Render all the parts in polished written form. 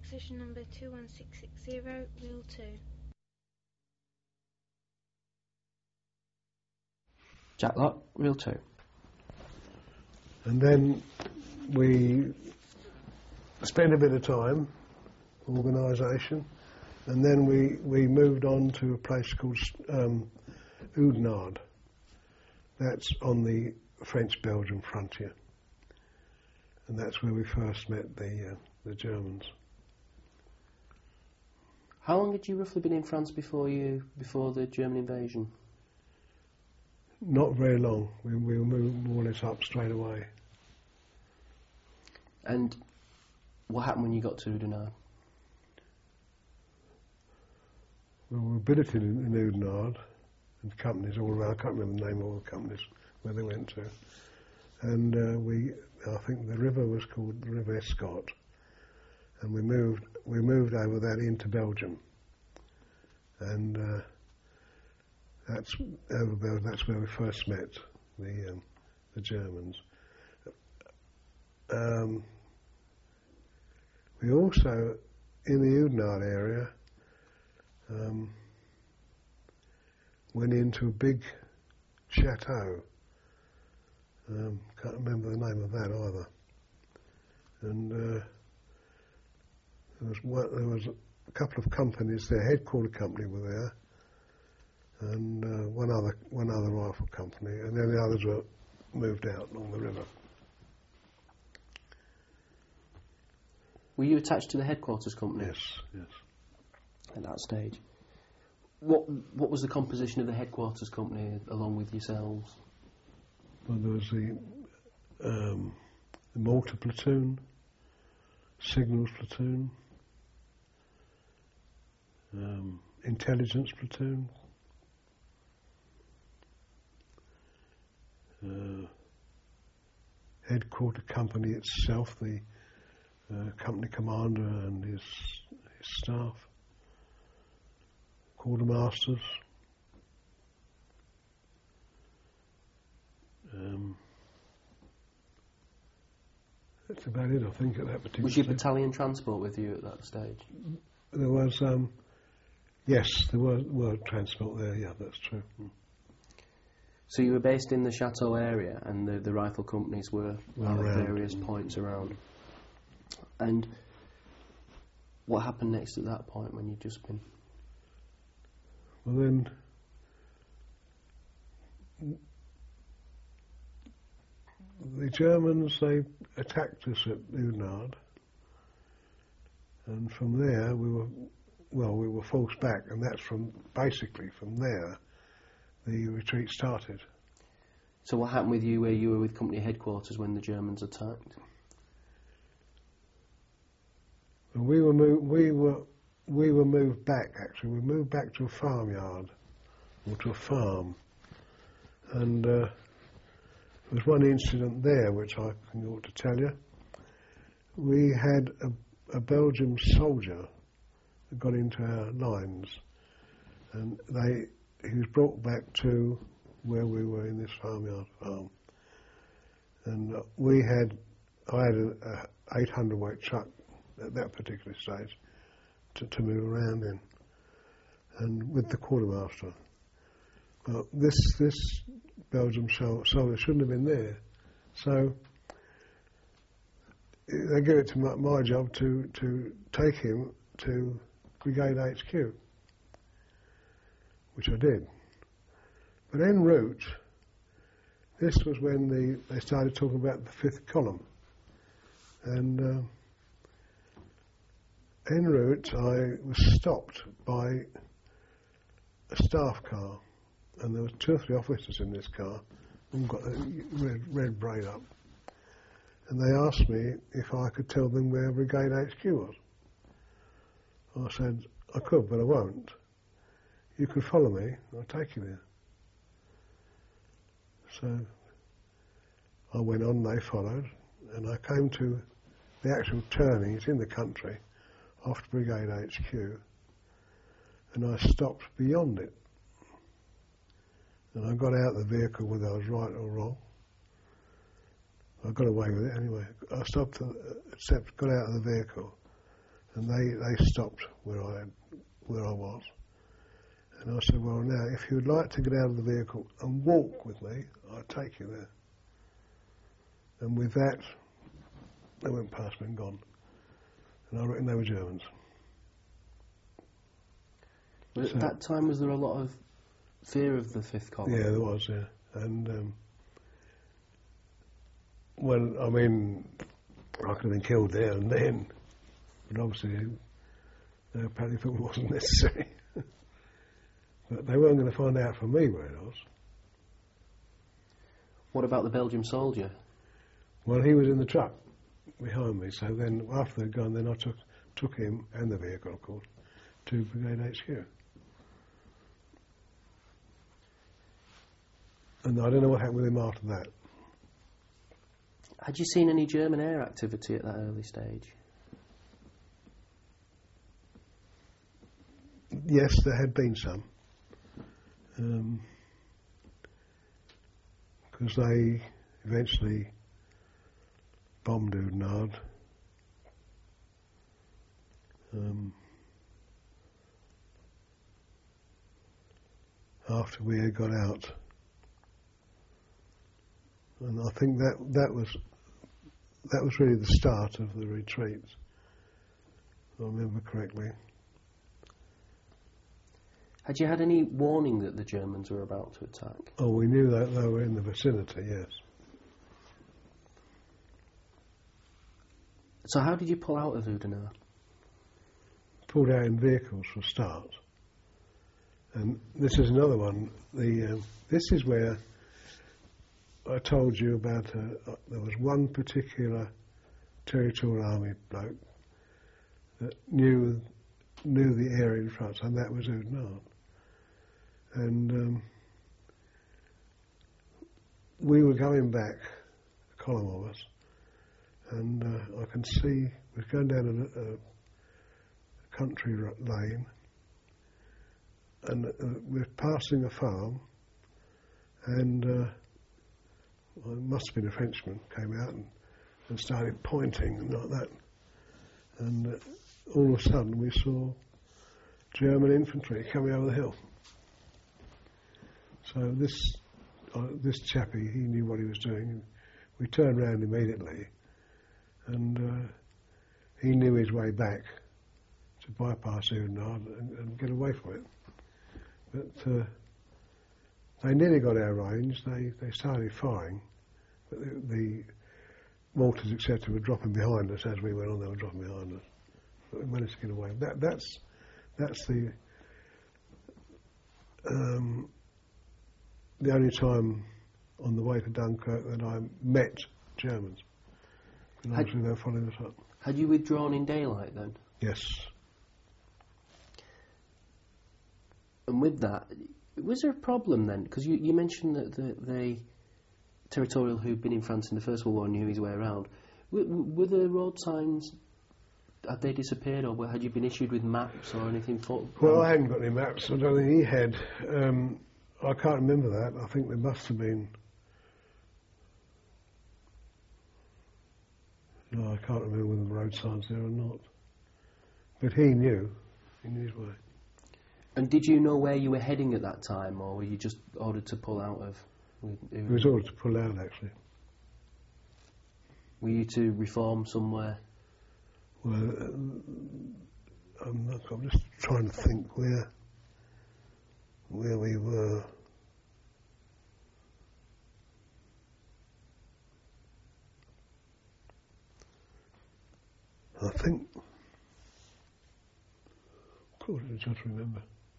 Position number 21660, Reel 2. Jack Lock, Reel 2. And then we spent a bit of time, organisation, and then we moved on to a place called Oudenarde. That's on the French-Belgian frontier. And that's where we first met the Germans. How long had you roughly been in France before the German invasion? Not very long. We were moved more or less up straight away. And what happened when you got to Oudenarde? Well, we were billeted in Oudenarde, and companies all around. I can't remember the name of all the companies where they went to. And I think the river was called the River Escaut, and we moved over that into Belgium, and that's over Belgium. That's where we first met the Germans. We also, in the Oudenarde area, went into a big chateau. Can't remember the name of that either. And there was a couple of companies there. Headquarter company were there, and one other rifle company, and then the others were moved out along the river. Were you attached to the headquarters company? Yes. At that stage, what was the composition of the headquarters company along with yourselves? Well, there was the mortar platoon, signals platoon, intelligence platoon, headquarter company itself, the company commander and his staff, quartermasters. That's about it, I think, at that particular Was your stage. battalion transport with you at that stage? There was, yes, there were transport there, yeah, that's true. So you were based in the chateau area, and the rifle companies were at various points around. And what happened next at that point when you'd just been? Well, then the Germans, they attacked us at Oudenarde, and from there we were forced back, and that's basically from there the retreat started. So what happened with you where you were with company headquarters when the Germans attacked? And we were moved back, actually. We moved back to a farmyard, or to a farm, and there was one incident there which I ought to tell you. We had a Belgian soldier that got into our lines, and he was brought back to where we were in this farmyard farm, and I had a 800 weight truck at that particular stage to move around in, and with the quartermaster. Well, this Belgian soldier shouldn't have been there, so they gave it to my job to take him to Brigade HQ, which I did. But en route, this was when they started talking about the 5th column, and en route I was stopped by a staff car, and there were 2 or 3 officers in this car, all got a red braid up, and they asked me if I could tell them where Brigade HQ was. I said I could, but I won't. You could follow me, I'll take you there. So I went on, they followed, and I came to the actual turning. It's in the country, after Brigade HQ, and I stopped beyond it. And I got out of the vehicle whether I was right or wrong. I got away with it anyway. I got out of the vehicle, and they stopped where I was. And I said, well, now, if you would like to get out of the vehicle and walk with me, I'll take you there. And with that, they went past me and gone. And I reckon they were Germans. But at that time, was there a lot of fear of the Fifth Column? Yeah, there was, yeah. And, well, I mean, I could have been killed there and then, but obviously they apparently thought it wasn't necessary. But they weren't going to find out from me where it was. What about the Belgian soldier? Well, he was in the truck behind me, so then after they'd gone, then I took him and the vehicle, of course, to Brigade HQ. And I don't know what happened with him after that. Had you seen any German air activity at that early stage? Yes, there had been some. Because they eventually bombed Oudenaarde. After we had got out. And I think that was really the start of the retreat, if I remember correctly. Had you had any warning that the Germans were about to attack? Oh, we knew that they were in the vicinity, yes. So how did you pull out of Oudenaarde? Pulled out in vehicles for a start. And this is another one. This is where I told you about, there was one particular Territorial Army bloke that knew the area in front, and that was Oudenaarde. And we were going back, a column of us, and I can see we're going down a country lane, and we're passing a farm, and well, it must have been a Frenchman, came out and started pointing and like that. And all of a sudden we saw German infantry coming over the hill. So this chappie, he knew what he was doing. We turned round immediately, and he knew his way back to bypass Oudenaarde and get away from it. But they nearly got our range. They started firing, but the mortars, etc., were dropping behind us as we went on. They were dropping behind us, but we managed to get away. That's the only time on the way to Dunkirk that I met Germans. And obviously they were following us up. Had you withdrawn in daylight then? Yes. And with that, was there a problem then? Because you mentioned that the Territorial who'd been in France in the First World War knew his way around. Were the road signs, had they disappeared, or had you been issued with maps or anything? Well, I hadn't got any maps. I don't think he had. I can't remember that. I think there must have been. No, I can't remember whether the road signs there or not. But he knew. He knew his way. And did you know where you were heading at that time, or were you just ordered to pull out of? He was ordered to pull out, actually. Were you to reform somewhere? Well, I'm just trying to think where we were. I think. Of course, I just remember.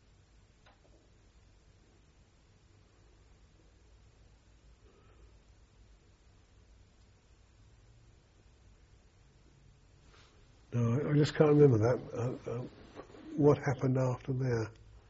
No, I just can't remember that. What happened after there?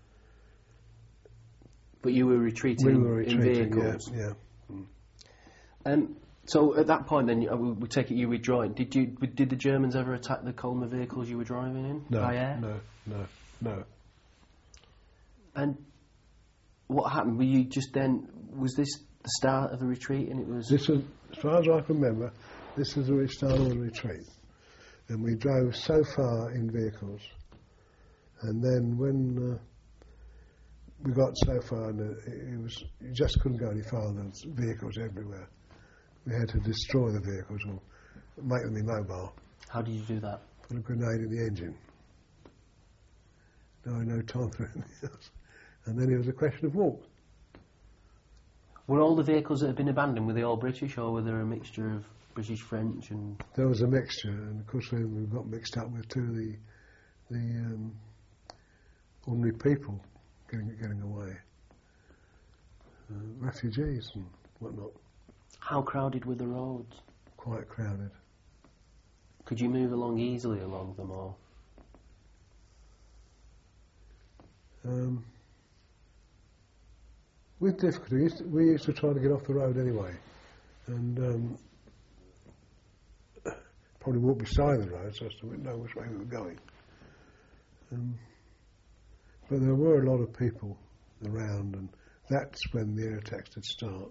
But you were retreating, in vehicles. Yeah. Mm. So at that point, then we take it you withdrawing. Did the Germans ever attack the column of vehicles you were driving in by air? No. And what happened? Were you just then? Was this the start of the retreat? And it was. This was, as far as I can remember, this was the start of the retreat. and we drove so far in vehicles, and then when we got so far, and you just couldn't go any farther. There was vehicles everywhere. We had to destroy the vehicles or make them immobile. How did you do that? Put a grenade in the engine. No time for anything else. And then it was a question of walk. Were all the vehicles that had been abandoned, were they all British, or were there a mixture of British, French and... There was a mixture, and of course we got mixed up with two of the ordinary people getting away. Refugees and whatnot. How crowded were the roads? Quite crowded. Could you move along easily along them, or...? With difficulty, we used to try to get off the road anyway, and probably walk beside the road so as to know which way we were going. But there were a lot of people around, and that's when the air attacks would start.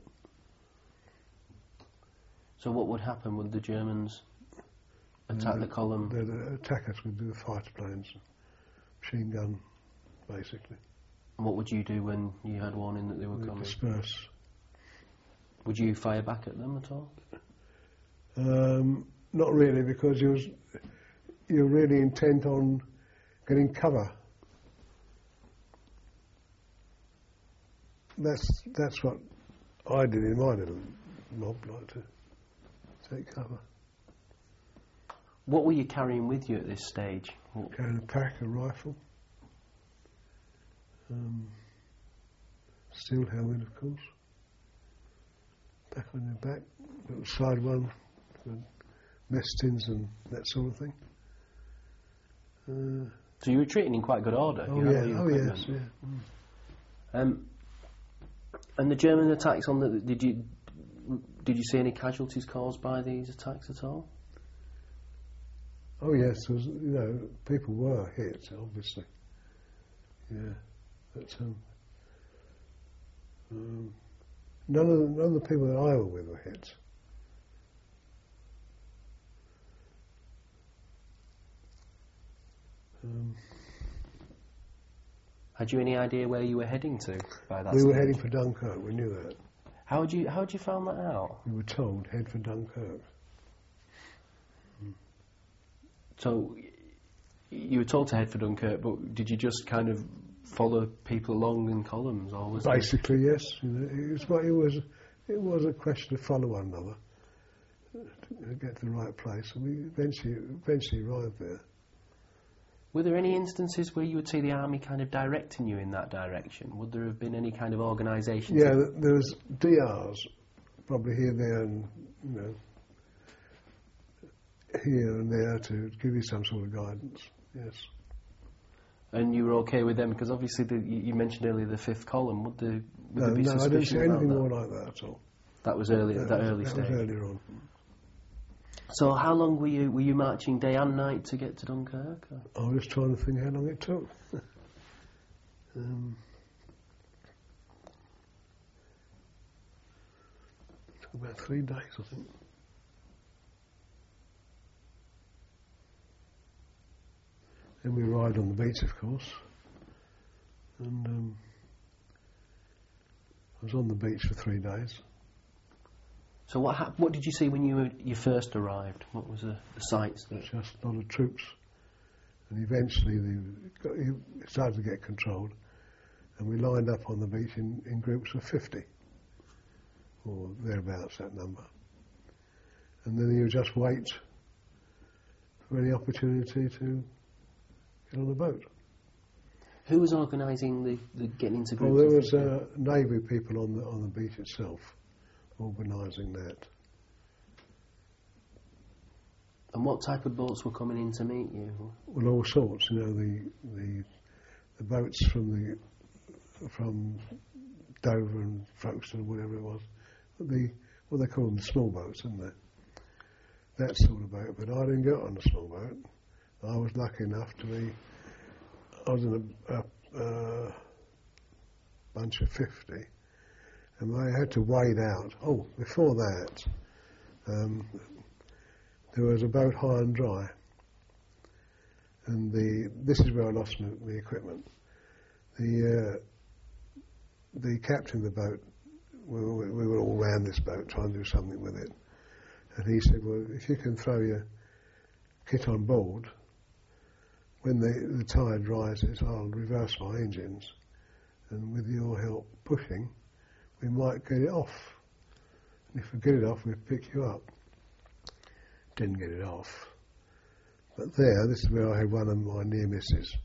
So what would happen? Would the Germans attack the column? They'd attack us with the fighter planes, machine gun, basically. And what would you do when you had warning that they were coming? Disperse. Would you fire back at them at all? Not really, because you're really intent on getting cover. That's what I did in my little mob, like to take cover. What were you carrying with you at this stage? Carrying a pack, a rifle, steel helmet, of course, back on your back, little side one, mess tins and that sort of thing. So you were treating in quite good order? Oh, yeah. Yes, yeah. And the German attacks on the... Did you see any casualties caused by these attacks at all? Oh yes, there was, people were hit, obviously. Yeah, but none of the people that I were with were hit. Had you any idea where you were heading to by that We stage? were heading for Dunkirk. We knew that. How had you found that out? We were told head for Dunkirk. So you were told to head for Dunkirk, but did you just kind of follow people along in columns, or was basically yes? It was a question of follow one another to get to the right place, and we eventually arrived there. Were there any instances where you would see the army kind of directing you in that direction? Would there have been any kind of organisation? Yeah, there was DRs, probably here, there, and here and there to give you some sort of guidance. Yes. And you were okay with them because obviously you mentioned earlier the fifth column. Would there be No, I didn't see suspicion about anything that? more like that at all. That was early. That early That stage. was earlier on. So how long were you marching day and night to get to Dunkirk? Or? I was trying to think how long it took. It took about 3 days, I think. Then we arrived on the beach, of course, and I was on the beach for 3 days. So what did you see when you first arrived? What was the sights? Just a lot of troops, and eventually it started to get controlled, and we lined up on the beach in groups of 50, or thereabouts that number, and then you just wait for any opportunity to get on a boat. Who was organising the getting into groups? Well, there was Navy people on the beach itself, organising that. And what type of boats were coming in to meet you? Well, all sorts. The boats from Dover and Folkestone, or whatever it was. What they call them, the small boats, isn't they? That sort of boat. But I didn't get on a small boat. I was lucky enough to be. I was in a bunch of 50, and I had to wade out. Oh, before that, there was a boat high and dry, and this is where I lost my equipment. The captain of the boat, we were all round this boat trying to do something with it, and he said, well, if you can throw your kit on board, when the tide rises, I'll reverse my engines, and with your help pushing, we might get it off. And if we get it off, we'll pick you up. Didn't get it off. But this is where I had one of my near misses.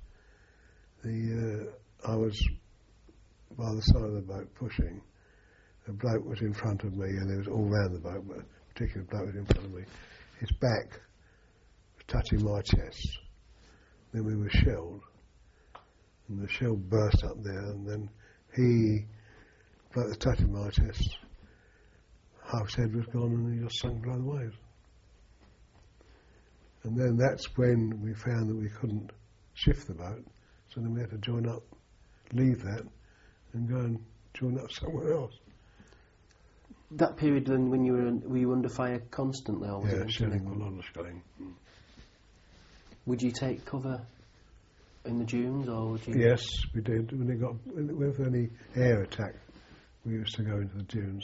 I was by the side of the boat pushing. A bloke was in front of me, and it was all round the boat, but a particular bloke was in front of me. His back was touching my chest. Then we were shelled, and the shell burst up there, and then the bloke was touching my chest. Half his head was gone, and he just sunk below the waves. And then that's when we found that we couldn't shift the boat, so then we had to join up, leave that, and go and join up somewhere else. That period then, when were you under fire constantly, or was it shelling, a lot of shelling. Would you take cover in the dunes, or would you? Yes, we did. With any air attack, we used to go into the dunes,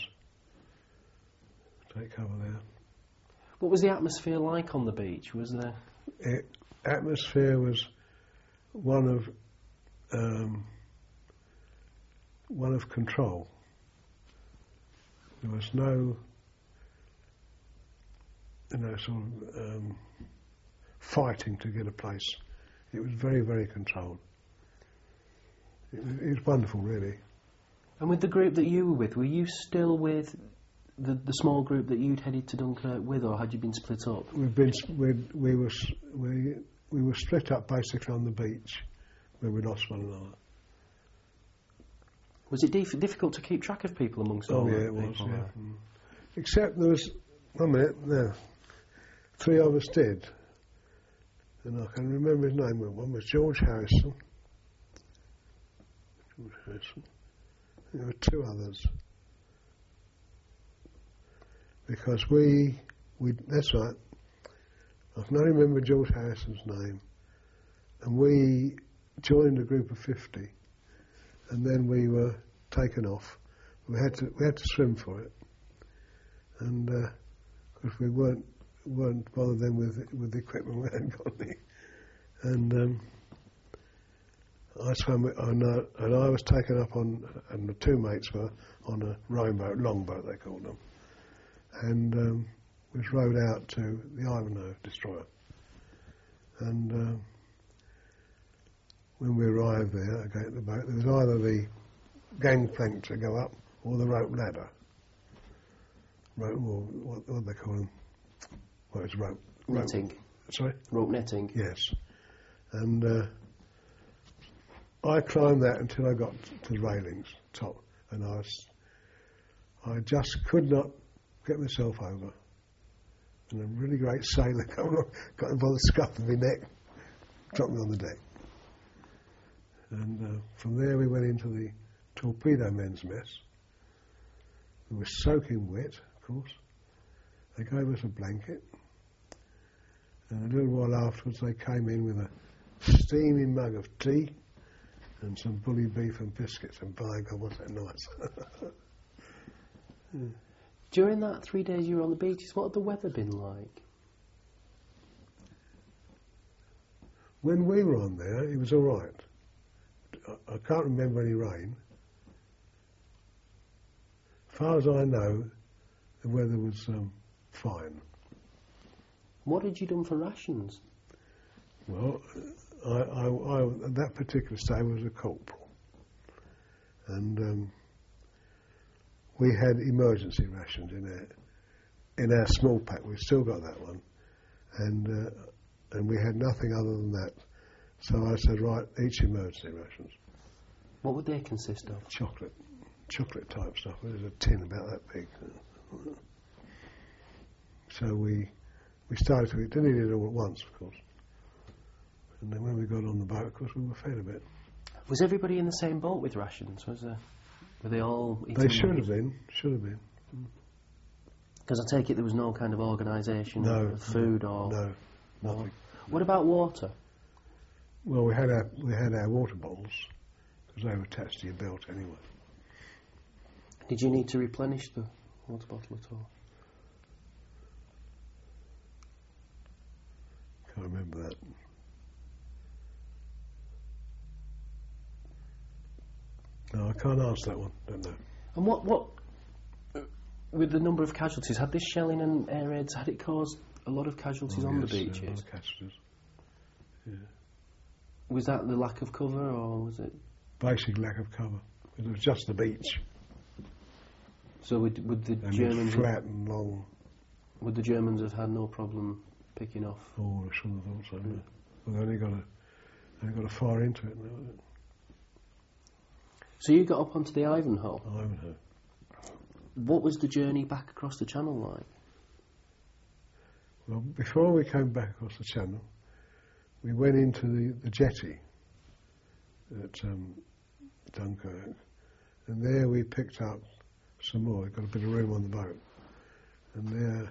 take cover there. What was the atmosphere like on the beach? Was there? Atmosphere was one of control. There was no, sort of fighting to get a place. It was very, very controlled. It was wonderful, really. And with the group that you were with, were you still with the small group that you'd headed to Dunkirk with, or had you been split up? We were split up basically on the beach, where we lost one another. Was it difficult to keep track of people amongst all yeah, the it was. people? Yeah. Except there was 3 of us did, and I can remember his name. One was George Harrison. There were 2 others. Because that's right, I can only remember George Harrison's name, and we joined a group of 50, and then we were taken off. We had to swim for it, and because we weren't bothered then with the equipment we hadn't got any, and I swam and I was taken up on, and the 2 mates were on a rowing boat, longboat they called them. And was rowed out to the Ivanhoe destroyer. And when we arrived there, again at the boat, there was either the gangplank to go up or the rope ladder. Rope, or what they call them? Well, it's rope. Netting. Sorry? Rope netting. Yes. And I climbed that until I got to the railings, top, and I just could not get myself over, and a really great sailor got me by the scuff of my neck, dropped me on the deck, and from there we went into the torpedo men's mess. We were soaking wet, of course. They gave us a blanket, and a little while afterwards they came in with a steaming mug of tea and some bully beef and biscuits, and by God, was that nice. Yeah. During that 3 days you were on the beaches, what had the weather been like? When we were on there, it was all right. I can't remember any rain. As far as I know, the weather was fine. What had you done for rations? Well, I at that particular stage was a corporal, and we had emergency rations in our small pack. We've still got that one, and we had nothing other than that. So I said, right, each emergency rations. What would they consist of? Chocolate type stuff. There's a tin about that big. So we started to eat. Didn't eat it all at once, of course. And then when we got on the boat, of course, we were fed a bit. Was everybody in the same boat with rations? Were they all eating? They should have been. Because I take it there was no kind of organisation of food or... No, nothing. What about water? Well, we had our water bottles because they were attached to your belt anyway. Did you need to replenish the water bottle at all? Can't remember that. No, I can't answer that one. Don't know. And what with the number of casualties, had this shelling and air raids, had it caused a lot of casualties on the beaches? A lot of casualties. Yeah. Was that the lack of cover, or was it? Basic lack of cover. It was just the beach. So would the And Germans flat and long. would the Germans have had no problem picking off? Oh, I shouldn't have thought so. Yeah. Well, they only got a far into it. So you got up onto the Ivanhoe. Ivanhoe. What was the journey back across the channel like? Well, before we came back across the channel, we went into the jetty at Dunkirk, and there we picked up some more. We got a bit of room on the boat, and there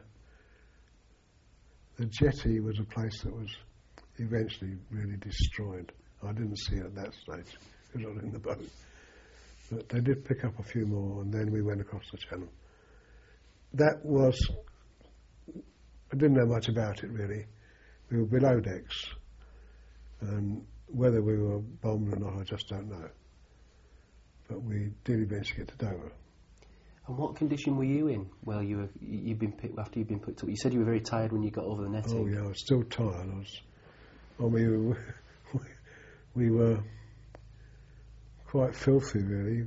the jetty was a place that was eventually really destroyed. I didn't see it at that stage because I was in the boat, but they did pick up a few more, and then we went across the channel. That was, I didn't know much about it really. We were below decks, and whether we were bombed or not, I just don't know. But we did eventually get to Dover. And what condition were you in? Well, you'd been picked after you'd been picked up. You said you were very tired when you got over the netting. Oh yeah, I was still tired. We were quite filthy, really.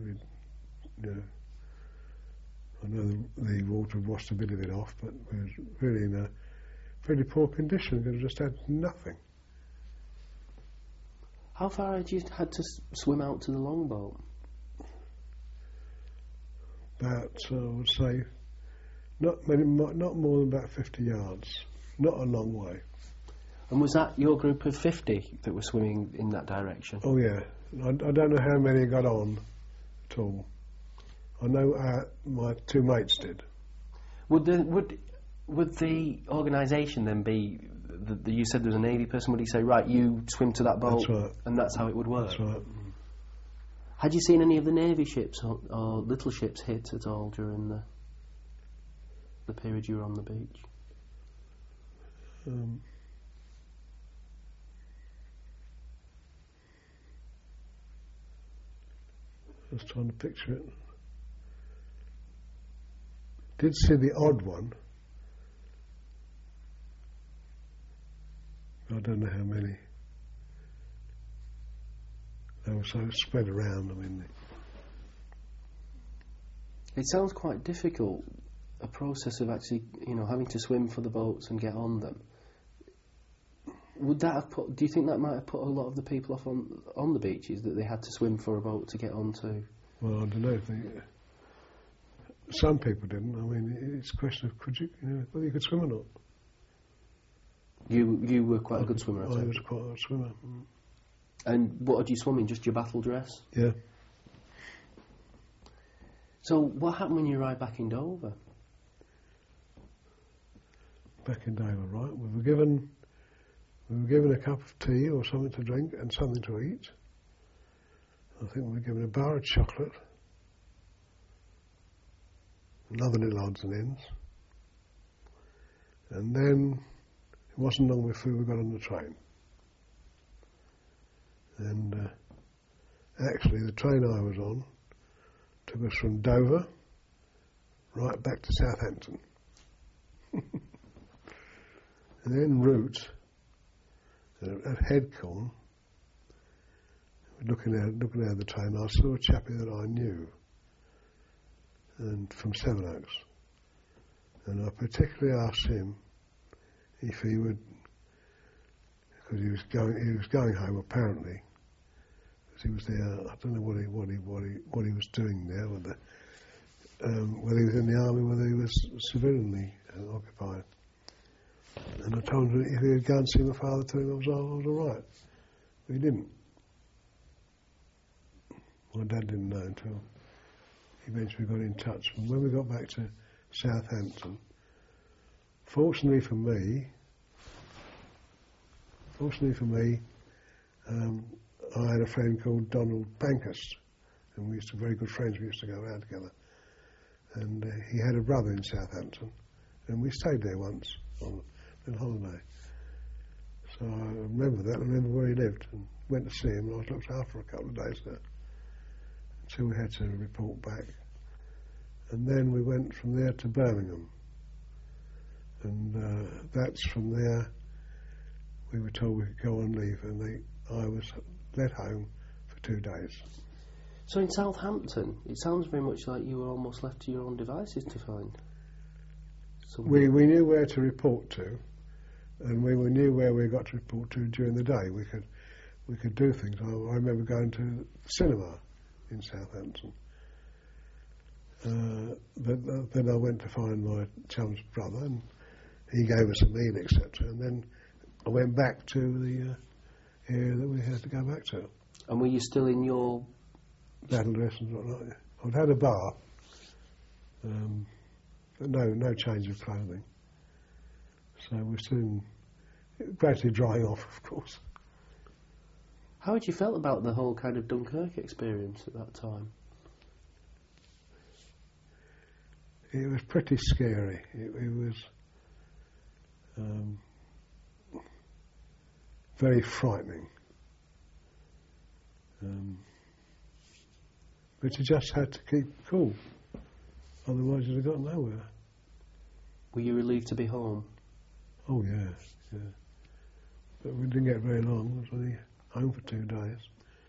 I know the water washed a bit of it off, but we were really in a pretty poor condition because we just had nothing. How far had you had to swim out to the longboat? About, I would say, not more than about 50 yards. Not a long way. And was that your group of 50 that were swimming in that direction? Oh yeah. I don't know how many got on at all. I know my two mates did. Would the organisation then be? You said there was a Navy person. Would he say, right, you swim to that boat, That's right. and that's how it would work? That's right. Had you seen any of the Navy ships or little ships hit at all during the period you were on the beach? I was trying to picture it. Did see the odd one. I don't know how many. They were so spread around. I mean, It sounds quite difficult, a process of actually, having to swim for the boats and get on them. Would that have do you think that might have put a lot of the people off on the beaches, that they had to swim for a boat to get onto? well, I don't know if some people didn't. I mean, it's a question of whether you could swim or not. You were quite a good swimmer, I I think. was quite a good swimmer. And what had you swum in? Just your battle dress? Yeah. So what happened when you arrived back in Dover? Back in Dover, right? We were given a cup of tea or something to drink and something to eat. I think we were given a bar of chocolate, and other little odds and ends. And then it wasn't long before we got on the train. And actually the train I was on took us from Dover right back to Southampton. And en route at Headcombe, looking out the train, I saw a chappie that I knew, and from Sevenoaks, and I particularly asked him if he would, because he was going home apparently, because he was there. I don't know what he was doing there, whether he was in the army, whether he was civilianly occupied. And I told him if he would go and see my father, tell him I was all right. But he didn't. My dad didn't know until he eventually got in touch. And when we got back to Southampton, fortunately for me, I had a friend called Donald Pankhurst, and we used to be very good friends. We used to go around together. And he had a brother in Southampton, and we stayed there once on holiday. So I remember that. I remember where he lived, and went to see him. And I was looked after for a couple of days there, until we had to report back. And then we went from there to Birmingham, and that's from there. We were told we could go on leave, and I was let home for 2 days. So in Southampton, it sounds very much like you were almost left to your own devices to find. We knew where to report to, and we knew where we got to report to during the day. We could do things. I remember going to the cinema in Southampton. Then I went to find my chum's brother, and he gave us a meal, etc. And then I went back to the area that we had to go back to. And were you still in your... Battle dress and whatnot. I'd had a bath, but no change of clothing. So we're soon gradually drying off, of course. How had you felt about the whole kind of Dunkirk experience at that time? It was pretty scary. It was very frightening. But you just had to keep cool, otherwise you'd have got nowhere. Were you relieved to be home? Oh yeah. But we didn't get very long. I was only home for 2 days.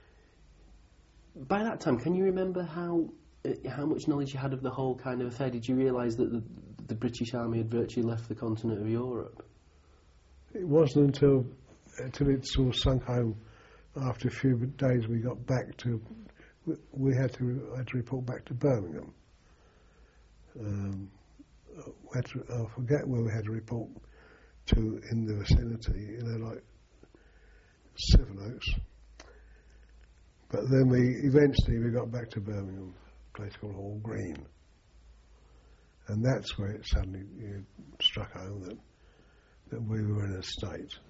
By that time, can you remember how much knowledge you had of the whole kind of affair? Did you realise that the British Army had virtually left the continent of Europe? It wasn't until it sort of sunk home. After a few days, we got back to. We had to report back to Birmingham. I forget where we had to report to in the vicinity, like Sevenoaks. But then eventually we got back to Birmingham, a place called Hall Green. And that's where it suddenly struck home that we were in a state.